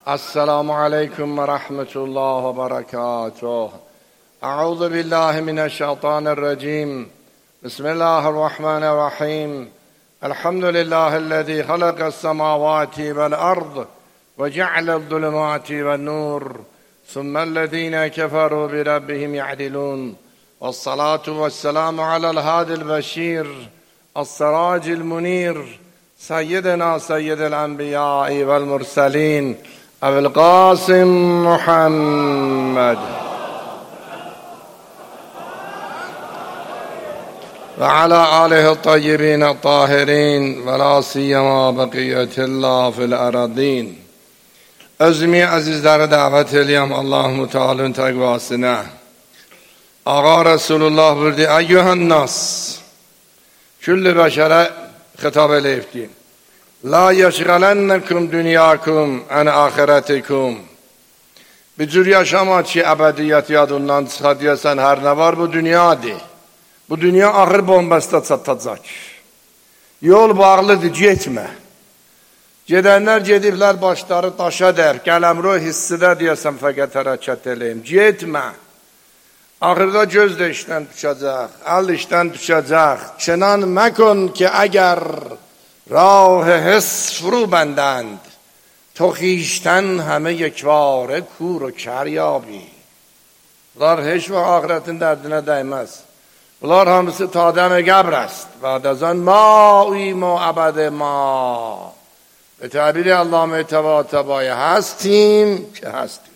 السلام عليكم ورحمة الله وبركاته. أعوذ بالله من الشيطان الرجيم. بسم الله الرحمن الرحيم. الحمد لله الذي خلق السماوات والأرض وجعل الظلمات والنور ثم الذين كفروا بربهم يعدلون، والصلاة والسلام على الهادي البشير السراج المنير سيدنا سيد الأنبياء والمرسلين أبي القاسم محمد وعلى آله الطيبين الطاهرين ولا سيما بقية الله في الأراضين. Özümü azizlere davet edeyim Allah-u Teala'nın takvasına. Ağa Resulullah buyurdu: Eyyühen nas, küllü beşere hitap edeyim. La yeşgalennekum dünyakum en ahiretikum. Bir cür yaşama ki ebediyet yadından çıxa deyəsən, her ne var bu dünyadır. Bu dünya ahir bombasında çatacaq. Yol bağlıdır, getmə. Gedənlər gediblər, başları daşa dər, qələmro hissidə deyəsən, fəqət hərəkət eləyim. Getmə. Ahirdə göz də işdən düşəcək, əl işdən düşəcək. Çinan məkun ki, əgər rah his فرو بندند تو خویشتن همه یکباره کور و کر یابی. Bunlar heç vaxt ahiretin dərdinə dəyməz. Bunlar hamısı tadəm-i qəbr است. بعد از آن ماییم و ابد ما. به تعبیر علامه طباطبایی هستیم که هستیم.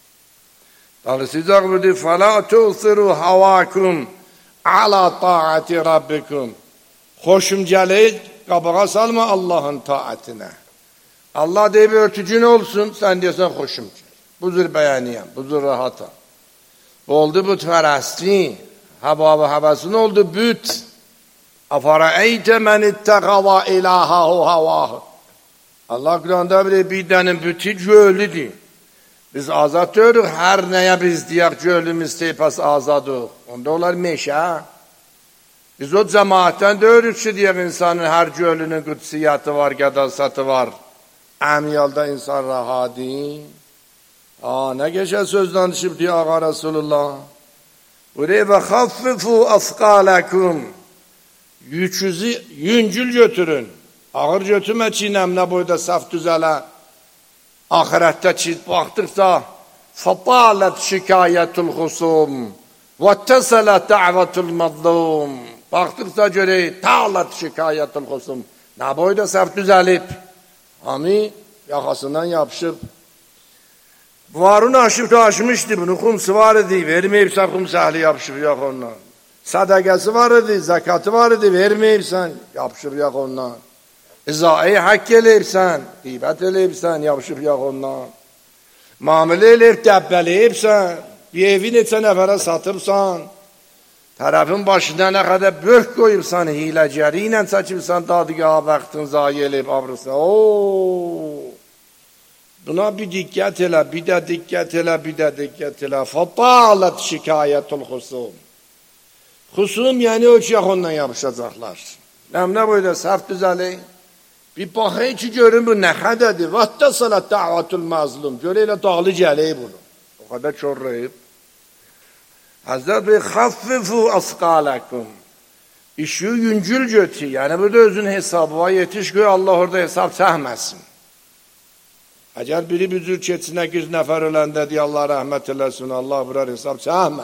Dolayısıyla burada فلا تؤثروا هواكم على طاعة ربكم. Xoşum gəlir, qabağa salma Allah'ın taatine. Allah deyib örtücün olsun, sen deyəsən xoşum gəlir. Buzur bəyaniyəm, buzur rahatam. Bu oldu bütpərəstliğin, hava ve havasın oldu büt. Afara'eyte men ittəqava ilahahu havahu. Allah Kur'an'da bir dənə büti gölüdür. Biz azad görürük, her neye biz deyək gölümüz teypəs azadıq. Onda onlar meşə. Biz o cemaatdən görürük ki, deyək insanın her gölünün qüdsiyatı var, qədasatı var. Əmyalda insan rahadır. Ne geçer söz danışıb deyək Ağa Resulullah. Buraya ve khaffifu asqalakum. Yükünüzü yüngül götürün. Ağır götürmə çiğnəmlə boyda saf düzələ. Ahirətdə çiz baxdıqca fatalət şikayətul xusum və təsələt dəvətul mazlum. Baxdıqca görək talət şikayətul xusum. Nə boyda saf düzəlib. Hami yaxasından yapışıb. Varını aşıb da aşmışdı. Bunu xumsu var idi. Verməyibsən xums əhli yapışıb yox ondan. Sədəqəsi var idi. Zəkatı var idi. Verməyibsən yapışıb yox ondan. İzai hak eləyibsən, qeybət eləyibsən, yapışıb yox ondan. Mamulə eləyib, dəbbələyibsən, bir evi neçə nəfərə satıbsan, tərəfin başına nə qədər börk qoyubsan, hiləcəri ilə çəkibsən, dadıqaha vaxtın zayi eləyib, abrısın. Buna bir diqqət elə, bir də diqqət elə, bir də diqqət elə. Fatalət şikayətul xusum. Xusum, yəni o ki, ondan yapışacaqlar. Nəmnə boyda səhv düzəli. Bir baxayın ki, görün bu nə xədədir. Vətdə salət dəvatul mazlum. Görə elə dağlı gələyib bunu. O qədər körrəyib. Həzrət Bey, xaffifu asqalakum. İşi yüngül götür. Yəni burada özün hesabı var. Yetiş ki, Allah orada hesab çəkməsin. Əgər biri bir cür keçinə 100 nəfər öləndə deyə Allah rəhmət eləsin, Allah burar hesab çəkmə.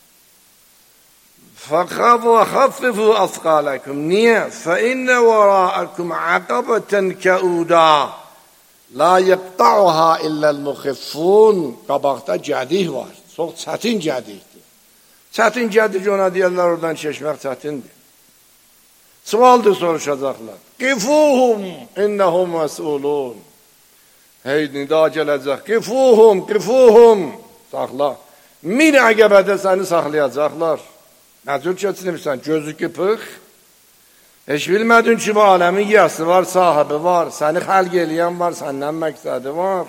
فخففوا أثقالكم. Niye? فإن وراءكم عقبة كؤودا لا يقطعها إلا المخفون. Qabaqda gədih var. Çox çətin gədihdir. Çətin gədik ona deyirlər, oradan keçmək çətindir. Sualdır soruşacaqlar. Qifuhum innahum məsulun. Hey, nida gələcək. Qifuhum. Saxla. Min əqəbədə səni saxlayacaqlar. Nə cür keçinirsən? Gözü qıpıq. Heç bilmədin ki, bu aləmin yəsi var, sahibi var, səni xəlq eləyən var, səndən məqsədi var.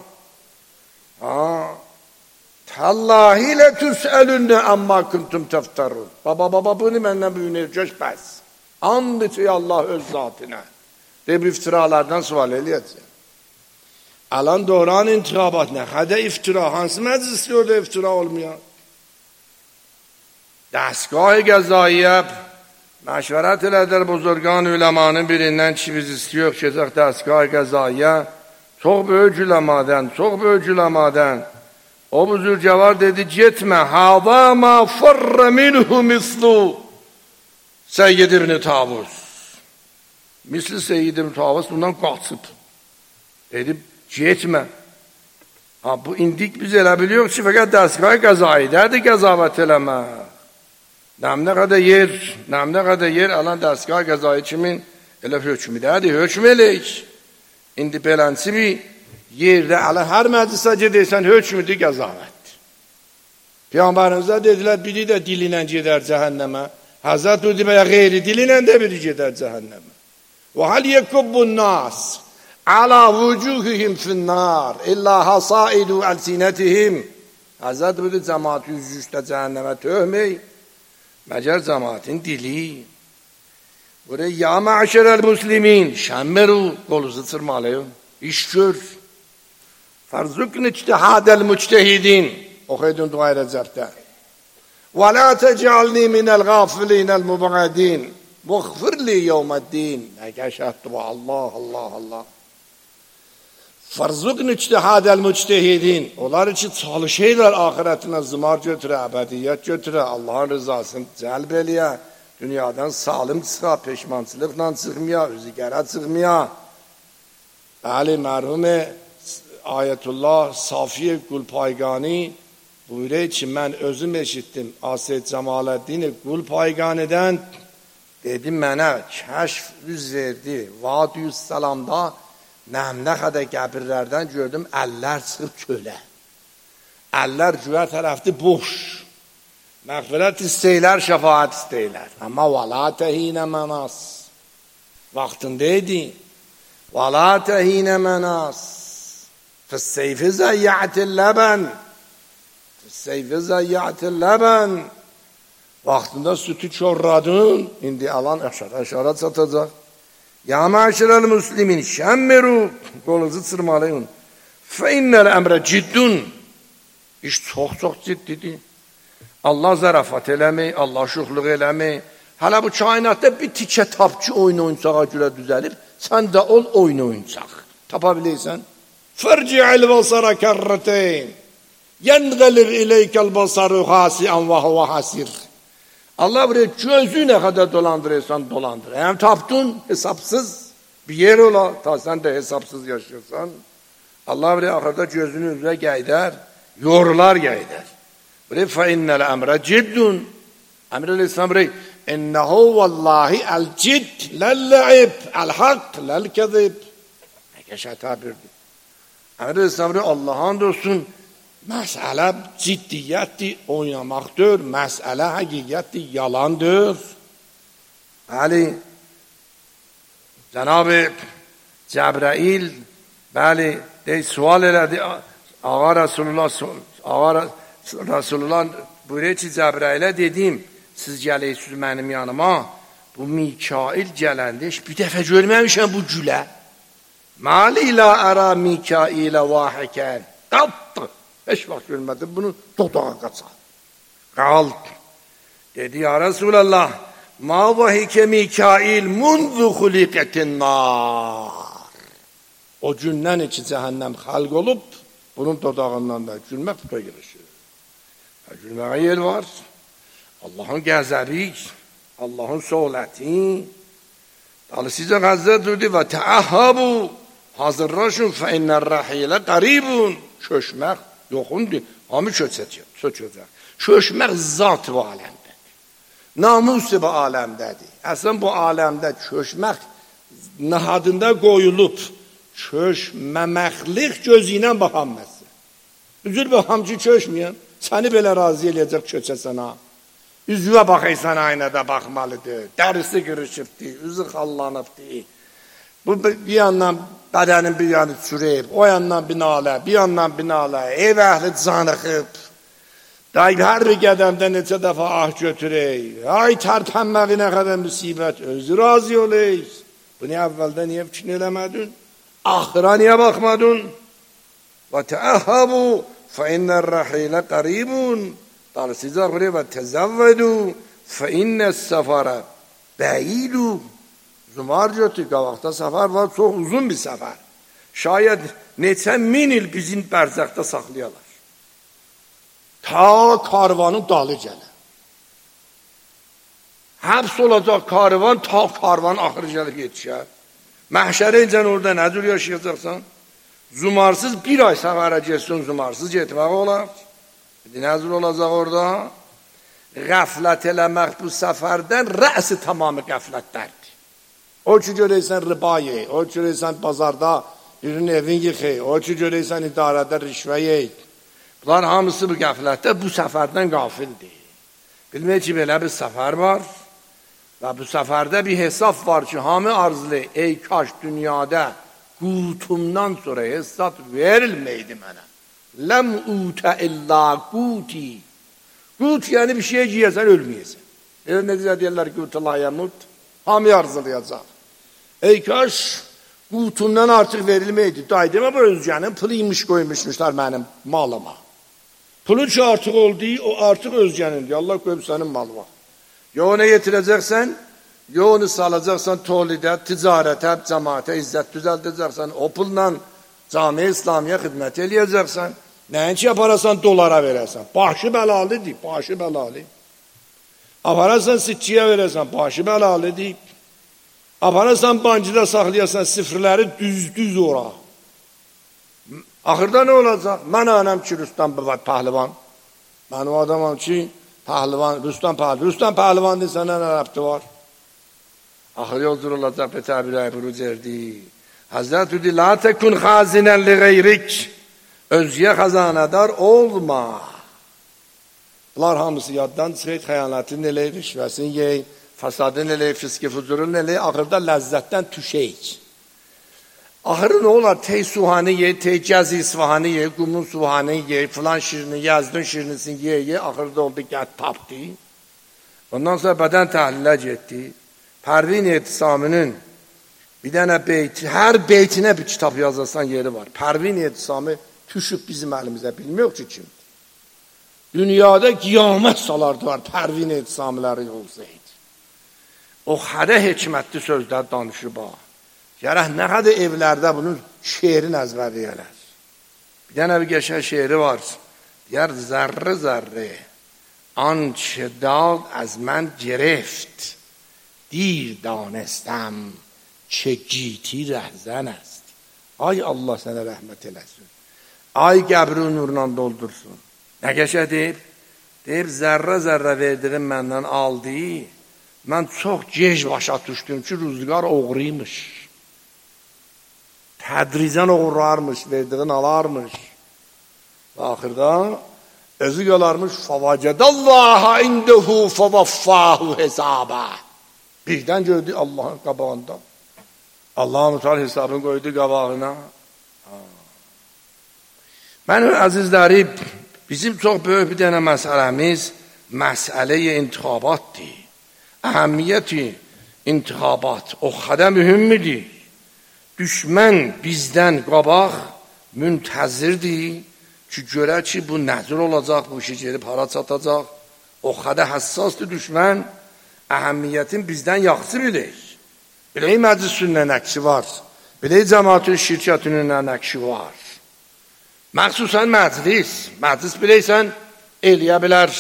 Təllahi ilə tüsəlünnə əmmə kuntum təftərun. Baba, bunu məndən büyünür, göç bəs. And içi Allah öz zatına. Deyib iftiralardan sual eləyəcək. Alan doğran intihabat ne kadar iftira. Hansı mecliste orada iftira olmuyor? Dəstgah qəzaiyə məşvərət elədir buzurgan üləmanın birindən ki biz istiyor keçək dəstgah qəzaiyə. Çox böyük üləmadan. O buzurcavar dedi getmə. Hava ma farra minhu mislu Seyyid ibn Tavus. Misli Seyyid ibn Tavus bundan qaçıb. Edib getmə. Bu indik biz elə biliyor ki fəqət dəstgah qəzaidədir qəzavət eləmə. Nə qədər yer alan dəstgah qəzai kimin elə hökmüdədir, hökm eləyik. İndi belənsi bir yerdə alan hər məclisə gedirsən hökmüdür qəzavətdir. Peyğəmbərimizə dedilər biri də dili ilə gedər cəhənnəmə. Həzrət o deməyə qeyri dili ilə də biri gedər cəhənnəmə. Və hal yekubbun nas ala vucuhihim finnar illa hasaidu alsinatihim. Həzrət bu cəmaat yüzüstə cəhənnəmə töhmey. Məgər cəmaatın dili. Buraya ya məşərəl muslimin şəmməru qolunuzu çırmalayın. İş gör. Farzukn ictihadəl müctehidin. Oxuydun dua Rəcəbdə. Və la tec'alni minəl gafilinəl mübədin. Vəğfirli yevməddin. Nə qəşət dua. Allah. Farzukn ictihadəl müctehidin. Onlar için çalışırlar ahirətinə zımar götürə, əbədiyyət götürə, Allahın rızasını cəlb eləyə, dünyadan salim çıxa, peşmançılıqla çıxmaya, üzüqərə çıxmaya. Bəli, mərhum Ayətullah Safiyə Qulpaygani buyuruyor ki, mən özüm eşitdim Asiyyə Cəmaləddin Qulpayganidən dedim mənə kəşf yüz verdi. Vadiyüz Salamda nə qədər qəbirlərdən gördüm, əllər çıxıb kölə. Əllər güya tərəfdir boş. Məğfirət istəyirlər, şəfaət istəyirlər. Amma vəla təhinə mənas. Vaxtındaydı. Vəla təhinə mənas. Fəsseyfi zəyyətil ləbən. Vaxtında sütü çorradın. İndi alan əşara çatacaq. Ya məşərəl muslimin şəmmiru qolunuzu çırmalayın. Fə innəl əmrə ciddun. İş çox ciddidir. Allah zarafat eləmək, Allah şuxluq eləmək. Hələ bu kainatda bir tikə tapçı oyuncağa görə düzəlib, sən də ol oyuncaq. Tapa biləysən. Fərci'il basara kərrəteyn. Yənqəlib ileykəl basaru xasiən və huvə hasir. Allah buraya gözü ne kadar dolandırırsan dolandır. Hem taptın hesapsız bir yer ola. Ta sen de hesapsız yaşıyorsan. Allah buraya ahirde gözünün üzerine geyder. Yorular geyder. Buraya fe innel emre ciddun. Emre İslam buraya innehu vallahi el cidd lel-le'ib el-hak lel-kezib. Ne geçer tabirdi. Emre İslam buraya Allah'ın dostun. Məsələ ciddiyyətdir, oynamaqdır. Məsələ həqiqətdir, yalandır. Bəli, Cənab-ı Cəbrail, bəli, sual elədi. Ağa Rasulullah buyuruyor ki, Cəbrailə dedim, siz gəlirsiniz mənim yanıma, bu Mikail gələndə bir dəfə görməmişəm bu gülə. Mali ilə ərə Mikailə vahikən. Qaptı. Heç vaxt görmədim, bunu dodağa qaçar. Qalb. Dedi, ya Resulallah, ma vahikə Mikail munzu xuliqətin nar. O gündən ki, cəhənnəm xalq olub, bunun dodağından da gülmək tuta girişir. Gülməyə yer var. Allahın qəzəbi, Allahın soğləti. Dalı sizə qəzzə durdu və təəhəbu, hazırlaşın fə innər rəhilə qaribun. Köşmək yoxundur, hamı köçəcək. Köşmək zat bu aləmdədir. Namus bu aləmdədir. Əslən bu aləmdə köşmək nahadında qoyulub, köşməməklik gözü ilə baxanməsi. Üzür baxam ki, köşməyən, səni belə razı eləyəcək köçəsən ha. Üzvə baxaysan aynada baxmalıdır, dərisi qırışıbdır, üzü xallanıbdır. Bu bir yandan bədənin bir yanı çürəyib, o yandan binalə, bir yandan binalə, ev əhli canıxıb. Hər bir qədəmdə neçə dəfə ah götürək, ay tərpənməvi nə qədər müsibət, özü razı olək. Bunu əvvəldə niyə fikir eləmədin? Axıra niyə baxmadın? ve teahhabu fe inner rahile qaribun. Dalsizak buraya ve tezavvedu fe innes sefara be'idu. Zumar diyor ki qavaqda səfər var, çox uzun bir səfər. Şayet neçə min il bizim bərzəxdə saxlayalar. Ta karvanın dalı gəlir. Həbs olacaq karvan, ta karvan axırı gəlib yetişər. Məhşərə incən orada nə cür yaşayacaqsan? Zumarsız bir ay səfərə getsin, zumarsız getmək olar. Nə cür olacaq orada? Qəflət eləmək bu səfərdən rəsi tamamı qəflətlərdir. O ki görəysən riba yey, o ki görəysən bazarda birinin evin yıxı, o ki görəysən idarədə rişvə yey. Bunlar hamısı bu qəflətdə bu səfərdən qafildir. Bilmək ki, belə bir səfər var və bu səfərdə bir hesab var ki, hamı arzlı, ey kaş dünyada qutumdan sonra hesab verilməydi mənə. Ləm utə illa quti. Qut yəni bir şey yiyəsən, ölməyəsən. Necə deyirlər qutu la yamut? Hamı arzulayacaq. Ey kaş qutumdan artıq verilməydi. Daydımə bu özgənin pılıymış qoymuşmuşlar mənim malıma. Pulu ki artıq oldu, o artıq özgənindir. Allah qoyub sənin malıma. Ya onu yetirəcəksən, ya onu salacaqsan tolidə, ticarətə, cəmaətə izzət düzəldəcəksən. O pulla cami-i İslamiyə xidmət eləyəcəksən. Nəinki yaparasan dolara verəsən. Başı bəlalıdır, başı bəlalı. Aparasan sikkiyə verəsən, başı bəlalıdır. Aparasan bancıda saxlayasan sıfırları düz ora. Axırda nə olacaq? Mən anam ki, Rüstam pəhlivan. Mən o adamam ki, pəhlivan, Rüstam pəhlivan. Rüstam pəhlivan desən, nə rəbti var? Axır yoldur olacaq, betəbirəy buru cerdi. Həzrət üdü, la təkun xazinən li qeyrik. Özgə xəzanədar olma. Bunlar hamısı yaddan çıxıyıq, xəyanətin eləyib, rişvəsin yeyib, fasadın eləyib, fiski fucurun eləyib, axırda ləzzətdən tüşəyik. Axırı nə olar? Tey suhanı ye, tey gəzi isfahanı ye, qumun suhanı ye, filan şirini, yazdın şirinisini ye, axırda oldu gət tapdı. Ondan sonra bədən təhlilə getdi. Pərvin Etisamının bir dənə beyti, hər beytinə bir kitab yazarsan yeri var. Pərvin Etisamı düşüb bizim əlimizə, bilmiyor ki kimdir. Dünyada qiyamət salardı var, Pərvin Etisamıları olsaydı. O xədə hekmətli sözlər danışır bax. Gərək nə qədər evlərdə bunun şeirin əzbərləyələr. Bir dənə bir qəşəng şeiri var. Deyər, zərri zərri آنچه داد از من گرفت دیر دانستم چه گیتی رهزن است. Ay Allah sənə rəhmət eləsin. Ay qəbri nurla doldursun. Nə qəşə deyib? Deyib, zərrə verdirim məndən aldı. Mən çox gec başa düşdüm ki, rüzgar oğruymuş. Tədricən oğurlarmış, verdiğin alarmış. Və axırda özü qalarmış, فَوَجَدَاللّٰهَ اِنْدَهُ فَوَفَّاهُ hesaba. Birdən gördü Allahın qabağında. Allah-u Teala hesabını qoydu qabağına. Mənim əzizlərim, bizim çox böyük bir dənə məsələmiz məsələ-i intixabatdır. Əhəmiyyəti intixabat o qədər mühümmidir. Düşmən bizdən qabaq müntəzirdir ki, görək ki, bu nəzir olacaq, bu işi gelib hara çatacaq. O qədər həssasdır düşmən, əhəmiyyətin bizdən yaxşı bilir. Bilək məclisünün nəqşi var, bilək cəmaatın şirkətinin nəqşi var. Məxsusən məclis biləksən, eləyə bilər.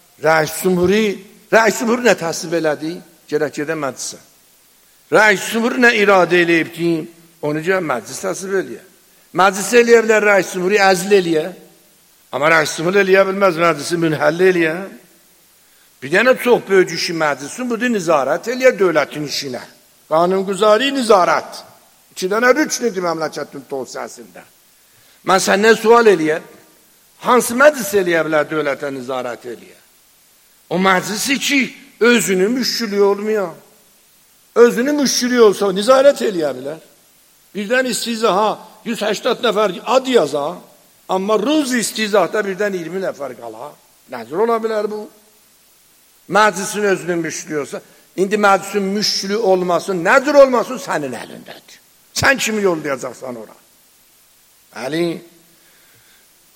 Rəis Cumhur nə təsib elədi? Gerək gedə məclisə. Rəis Cumhur nə iradə eləyib ki, onu gəl məclis təsib eləyə. Məclis eləyə bilər, Rəis Cumhuru əzl eləyə. Amma Rəis Cumhur eləyə bilməz, məclisi münhəll eləyə. Bir dənə çox böyük işi məclisin, budur nizarət eləyə dövlətin işinə. Qanunquzari nizarət. 2 dənə rüknüdür məmləkətin tövsiyəsində. Mən səndən sual eləyəm, hansı məclis eləyə bilər dövlətə nizarət eləyə? O məclisi ki, özünün müşkülü olmuyor. Özünün müşkülü olsa nizarət eləyə bilər. Birdən istizaha 180 nəfər ad yaza, amma ruz istizahda birdən 20 nəfər qala. Nəzir ola bilər bu? Məclisin özünün müşkülü olsa, indi məclisin müşkülü olmasın, nəzir olmasın sənin əlindədir. Sən kimi yollayacaqsan ora? Əli,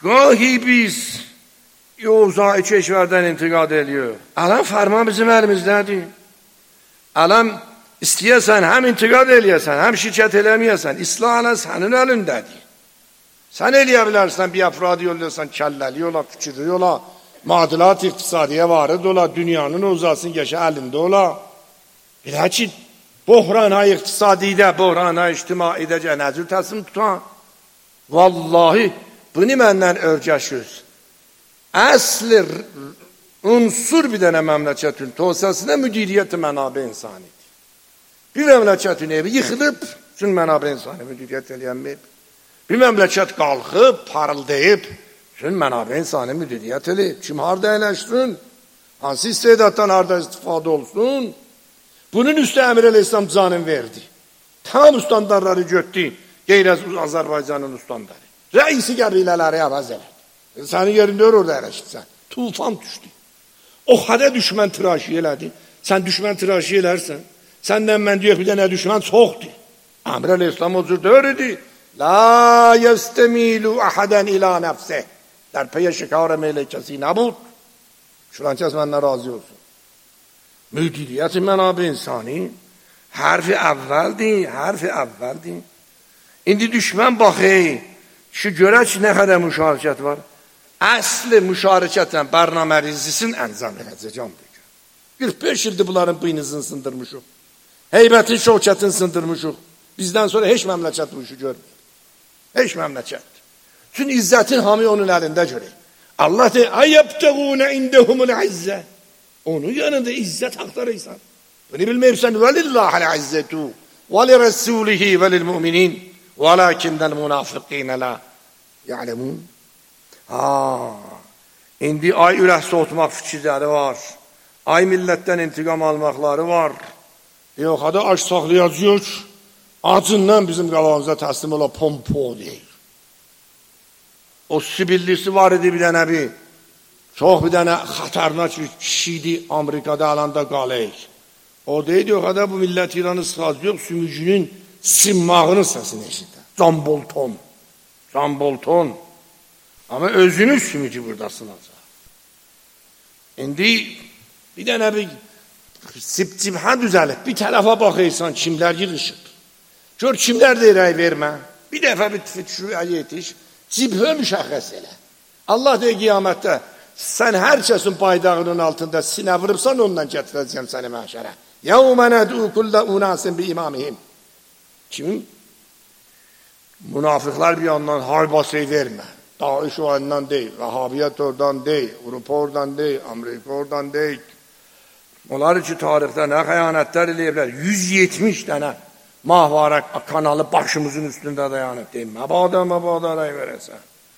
Gahi biz oğuzayı keşverden intikad ediyor. Alan ferman bizim elimizdedir. Alan isteyesen hem intikad eləyəsən, hem şirket eləməyəsən, İslah alan senin elindədir. Sen eləyə bir afradı yollasan, kəlləli yola, fikirli yola, madilat iktisadiye varid ola, dünyanın uzasın geçe elinde ola. Bilə ki, buhrana iktisadidə, buhrana ictimaidə cənəzül təslim tutan. Vallahi, bunu məndən örgəşiz. Əsli unsur bir dənə məmləkətin tosasına müdiriyyət mənabə insanidir. Bir məmləkətin evi yıxılıb, üçün mənabə insani müdiriyyət eləyənməyib. Bir məmləkət qalxıb, parıldayıb, üçün mənabə insani müdiriyyət eləyib. Kim harada əyləşsin? Hansı istedatdan harada istifadə olsun? Bunun üstü Əmir Əleyhisselam canın verdi. Tam ustandlarları götdü. Qeyr Azərbaycanın ustandları. Rəisi qəbilələri əvəz elədi. Sənin yerində orada əyləşdirsən. Tufan düşdü. O qədər düşmən tıraşı elədi. Sən düşmən tıraşı elərsən. Səndən mən deyək bir dənə düşmən çoxdur. Əmir Əleyhisselam o cür dörüdü. La yestemilu ahadən ila nəfseh. در پی شکار میل کسی نبود. چنانچه از من ناراضی olsun. Müdiriyyət mənabə insani hərfi əvvəldir, hərfi əvvəldir. İndi düşmən baxı, şu görək nə qədər müşarikət var. Əsli müşarikətlə bərnamə rizisini əncam edəcəm. 45 ildir bunların bıynızını sındırmışıq. Heybətin, şövkətin sındırmışıq. Bizdən sonra heç məmləkət bu işi görmür. Heç məmləkət. Çünkü izzetin hamı onun elinde görür. Allah deyir, "Ayabtaguna indehumul izze." Onun yanında izzet aktarırsan. Bunu bilmeyirsen velillahil izzetu ve li rasulihi ve lil mu'minin velakinnel munafiqine la ya'lemun. İndi ay ürək soğutmaq fikirləri var. Ay milletten intikam almakları var. Yox, hadi aç saxlayacağıq. Acından bizim qalavamıza teslim ola pompo deyir. O sibillisi var idi bir dənə bir. Çox bir dənə xətərnak bir kişiydi Amerikada alanda qalıq. O deydi, o qədər bu millət İranı sıxaz yox, sümücünün simmağının səsini eşidə. Zambolton. Zambolton. Ama özünün sümücü burada sınacaq. İndi bir dənə bir sip-cibhə düzəlib, bir tərəfə baxıysan, kimlər yığışıb. Gör, kimlər deyir, ay vermə. Bir dəfə bir tüfü yetiş. Cibhə müşəxəs elə. Allah deyir qiyamətdə, sən hər kəsin baydağının altında sinə vırıbsan, ondan gətirəcəm səni məhşərə. Yəvmə nəd'u kullə unasin bi imamihim. Kim? Münafıqlar bir yandan harbasayı vermə. Daeş o yandan deyil, Vəhabiyyət oradan deyil, Avrupa oradan deyil, Amerika oradan deyil. Onlar ki, tarixdə nə xəyanətlər eləyiblər, 170 dənə mahvara kanalı başımızın üstündə dayanıb deyim. Məbada rəy verəsən.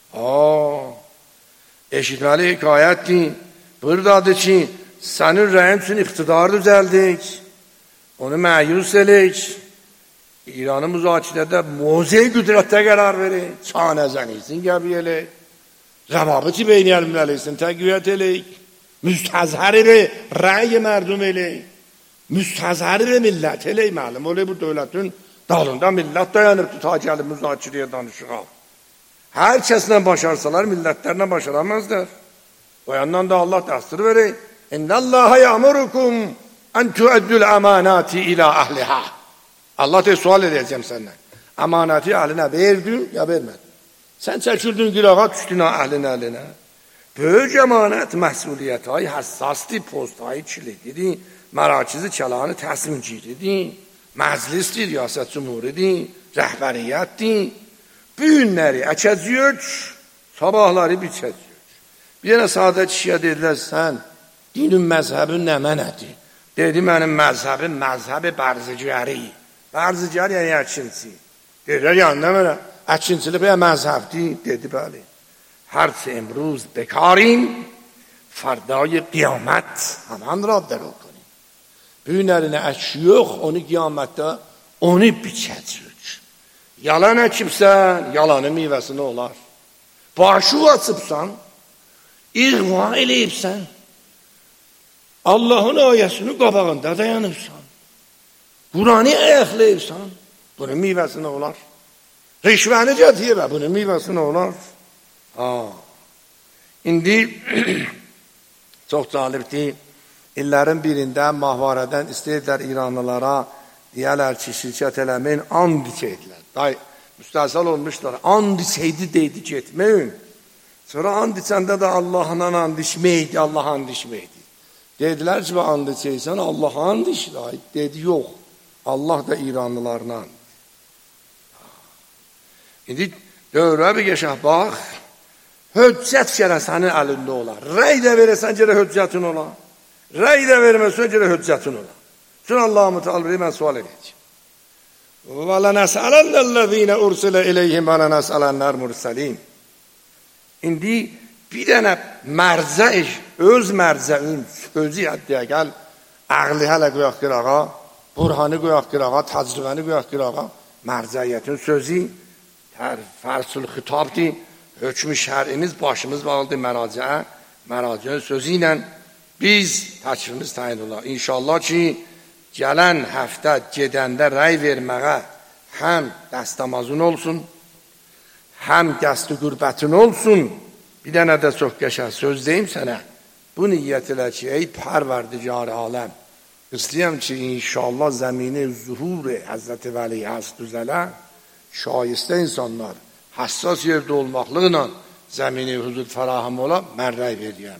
Eşitməli hekayətdir. Buradadır ki, sənin rəyin üçün iqtidar düzəldik. Onu məyus elik. İranı müzakirədə muzey qüdrətdə qərar verik. Çanəzənizin qəbi elik. Rəvabıti beynəlmiləliysin təqviyyət elik. Müstəzhəri rəy mərdum elik. Müstəzhəri millət elik. Məlum olayı bu dövlətin dalında millət dayanıbdır. Ta gəlib müzakirəyə danışığa. Hər kəslə başarsalar, millətlərlə başaramazlar. O yandan da Allah dəstur verir. İnnəllâhe ya'murukum en tu'addul amanati ila ahliha. Allah deyir, sual edəcəm səndən. Amanati əhlinə verdin, ya vermədin. Sən çəkildin qırağa, düşdün əhlinə. Böyük əmanət məsuliyyət ay həssasdır, postayı kilitlidir, mərakizi kəlanı təslimgiridir, məclisdir, riyasət cumhuridir, rəhbəriyyətdir. Bu günləri əkəcəyük, sabahları biçəcəyük. Bir yenə sadə kişiyə dedilər, sən dinin məzhəbin nə mənədir? Dedi, mənim məzhəbim məzhəbi bərzicəri. Bərzicəri yəni əkinci. Dedilər, yəni nə mənə? Əkincilik bir məzhəbdir. Dedi, bəli. Hərçə imruz bekarim, fərdayı qiyamət həmən ra dərə konیم. Bu günlərinə ək yox, onu qiyamətdə onu biçəcəyük. Yalan əkibsən, yalanın meyvəsini olar. Başı açıbsan, İğva eləyibsən, Allahın ayəsini qabağında dayanıbsan, Qur'anı ayaqlayıbsan, bunun meyvəsini olar. Rişvəni gətirib, bunun meyvəsini olar. İndi çox cəlibdir. İllərin birində mahvarədən istəyirlər İranlılara, deyərlər ki, şirkət eləməyin, and içəydilər. Müstəhsal olmuşlar, and içəydi deydi getməyin. Sonra and içəndə də Allahla and içməkdi, Allah and içməkdi. Dedilər ki, and içəysən, Allah and içdi. Dedi, yox, Allah da İranlılarla and. İndi dövrə bir yaşaq, bax, höccət gərək sənin əlində olar. Rəy də verəsən gərək höccətin olar. Rəy də verməsən gərək höccətin olar. Çünki Allah-u Teala mən sual edəcəm. Və lənəsələnləl-ləzīnə ursilə iləyhim və lənəsələnlər mürsəlin. İndi bir dənə mərzə öz mərzəün sözü həddiyə gəl, əqli hələ qoyaq qırağa, burhanı qoyaq qırağa, təcrübəni qoyaq qırağa, mərzəyyətin sözü fərsul xitabdır, hökmü şərimiz başımız bağlıdır məracənin sözü ilə biz təkrimiz təyin olar. İnşallah ki, gələn həftə gedəndə rəy verməyə həm dəstəmazın olsun, həm qəsd-i qürbətin olsun. Bir dənə də çox qəşəng söz deyim sənə. Bu niyyət elə ki, ey pərverdigar aləm, istəyəm ki, inşallah zəmini zuhur Həzrəti Vəli həst düzələ, şayistə insanlar həssas yerdə olmaqlıqla zəmini huzur fərahım ola, mən rəy veriyəm.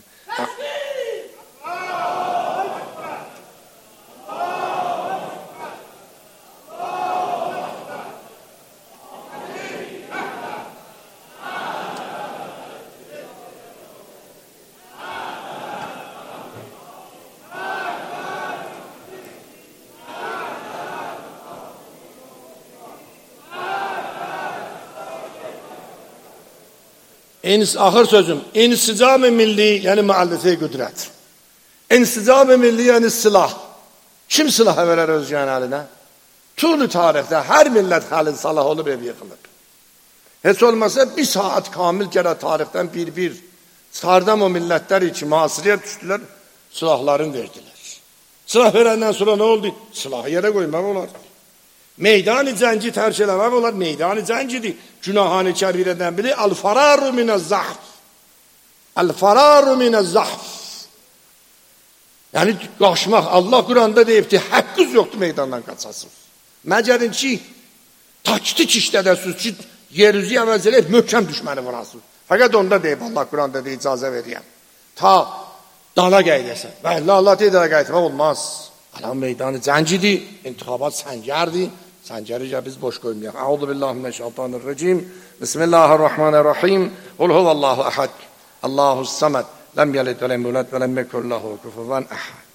Axır sözüm, insicam-ı milli, yəni müəllifi qüdrət. İnsicam-ı milli, yəni silah. Kim silahı verər özgənin əlinə? Tüm tarixdə hər millət xəlil salah olub, ev yıxılıb. Heç olmasa bir saat kamil gərək tarixdən bir sardam o millətlər ki, müasiriyə düşdülər, silahlarını verdilər. Silah verəndən sonra nə oldu? Silahı yerə qoymaq olar. Meydan-ı cəngi tərk eləmək olar, meydan-ı cəngidir. Günahani kəbirədən biri, əl-fararu minəz-zahf. Əl-fararu minəz-zahf. Yəni, qaçmaq, Allah Quranda deyibdir, həqqiniz yoxdur meydandan qaçasınız. Məgərin ki, taktik işlədəsiniz ki, yerüzü əvəz eləyib, möhkəm düşməni vurasınız. Fəqət onda deyib, Allah Quranda deyib, icazə veriyəm. Ta dana qeydəsən. Və Allah deyir, dana qeydəmək olmaz. Alam meydanı cəngidir, intixabat səngərdir. Səngəri biz boş qoymayaq. Əuzu billahi mineşşeytanirracim. Bismillahirrahmanirrahim. Qul huvallahu əhəd. Allahus samad. Ləm yəlid və ləm yulad və ləm yekun lehu kufuven əhəd.